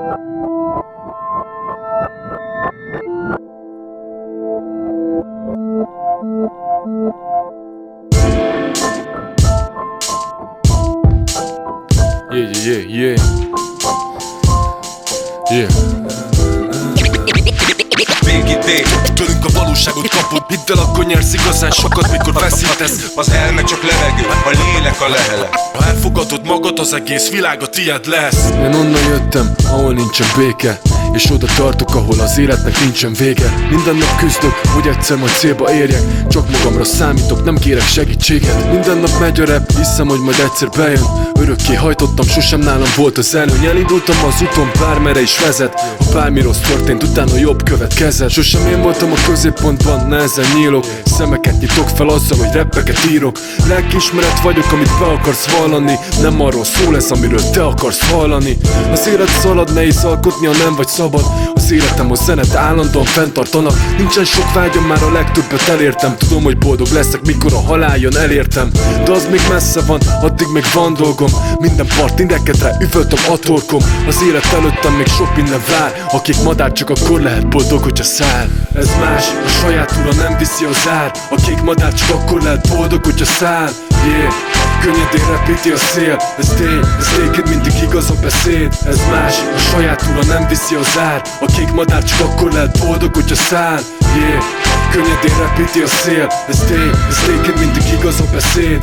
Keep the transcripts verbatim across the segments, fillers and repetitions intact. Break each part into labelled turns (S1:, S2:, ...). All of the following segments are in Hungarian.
S1: Yeah, yeah, yeah, yeah.
S2: bé gé té, tőlünk a valóságot kapod. Hidd el, akkor nyersz igazán sokat, mikor veszítesz. Az elme csak levegő, a lélek a lehele. Ha elfogadod magad, az egész világ a tiéd lesz.
S1: Én onnan jöttem, ahol nincsen béke, és oda tartok, ahol az életnek nincsen vége. Minden nap küzdök, hogy egyszer majd célba érjek. Csak magamra számítok, nem kérek segítséget. Minden nap megy a rap, hiszem, hogy majd egyszer bejön. Örökké hajtottam, sosem nálam volt az előny. Elindultam az úton, bármere is vezet. Ha bármi rossz történt, utána jobb következett. Sosem én voltam a középpontban, nehezen nyílok. Szemeket nyitok fel azzal, hogy rappeket írok. Lelkiismeret vagyok, amit be akarsz vallani. Nem arról szól ez, amiről te akarsz hallani. Az élet szalad, nehéz alkotni, ha nem vagy szabad. Az életem, a zenet állandóan fenntartanak. Nincsen sok vágyam, már a legtöbbet elértem. Tudom, hogy boldog leszek, mikor a halál jön, elértem. De az még messze van, addig még van dolgom. Minden part indekedre üvöltöm a torkom. Az élet előttem még sok minden vár. Akik madár, csak akkor lehet boldog, hogyha száll. Ez más, a saját ura nem viszi az ár. A kék madár csak akkor lehet boldog, hogyha száll. Yeah, könnyedén repíti a szél. Ez tény, ez néked mindig igaz a beszéd. Ez más, a saját ura nem viszi az ár. A kék madár csak akkor lehet boldog, hogyha száll. Yeah, könnyedén repíti a szél. Ez tény, ez néked mindig igaz a beszéd.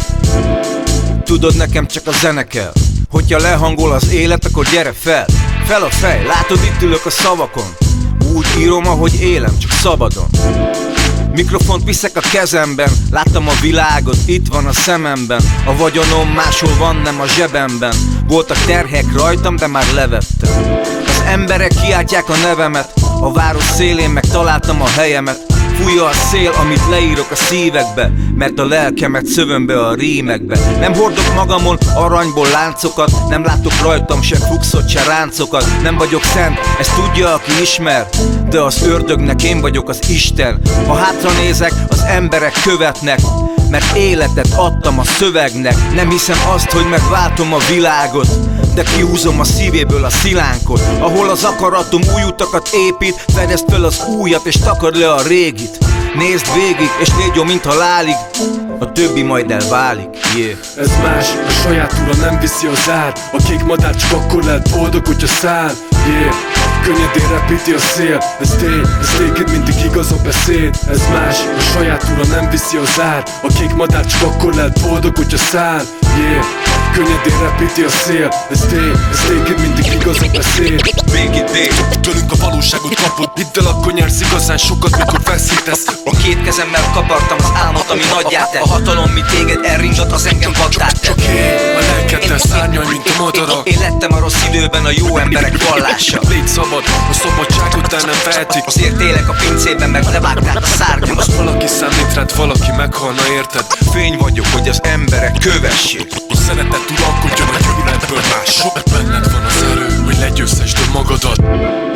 S2: Tudod, nekem csak a zene kell. Hogyha lehangol az élet, akkor gyere fel. Fel a fej, látod, itt ülök a szavakon. Úgy írom, ahogy élem, csak szabadon. Mikrofont viszek a kezemben. Láttam a világot, itt van a szememben. A vagyonom máshol van, nem a zsebemben. Voltak terhek rajtam, de már levettem. Az emberek kiáltják a nevemet. A város szélén megtaláltam a helyemet. Fújja a szél, amit leírok a szívekbe, mert a lelkemet szövöm be a rímekbe. Nem hordok magamon aranyból láncokat, nem látok rajtam se fuxot, se ráncokat. Nem vagyok szent, ezt tudja, aki ismer, de az ördögnek én vagyok az Isten. Ha hátra nézek, az emberek követnek, mert életet adtam a szövegnek. Nem hiszem azt, hogy megváltom a világot, de kihúzom a szívéből a szilánkot. Ahol az akaratom új utakat épít, fedezd fel az újat és takard le a régit. Nézd végig és légy jó, mint halálig, a többi majd elválik, yeah.
S1: Ez más, a saját ura nem viszi az ár. A kék madár csak akkor lehet boldog, hogyha száll. Yeah, könnyedén repíti a szél. Ez tény, ez néked mindig igaz a beszéd. Ez más, a saját ura nem viszi az ár. A kék madár csak akkor lehet boldog, hogyha száll. Yeah, könnyedén repíti a szél. Ez tény, ez néked mindig igaz a beszéd.
S2: bé gé té, tőlünk a valóságot kapod. Hidd el, akkor nyersz igazán sokat, mikor veszítesz. A két kezemmel kapartam az álmot, ami nagyját tett. A hatalom, mi téged elringat, az engem vaktát tett.
S1: Csak én, a lelkeddel szárnyalj, mint a madarak.
S2: Én lettem a rossz időben a jó emberek vallása.
S1: Légy szabad, a szabadságot el nem vehetik.
S2: Azért élek a pincében, meg levágták a szárnyamat.
S1: Most valaki számít rád, valaki meghalna, érted?
S2: Fény vagyok, hogy az emberek kövessék.
S1: A szeretet uralkodjon a gyűlöletből mások. Benned van az erő, hogy legyőzhesd magadat.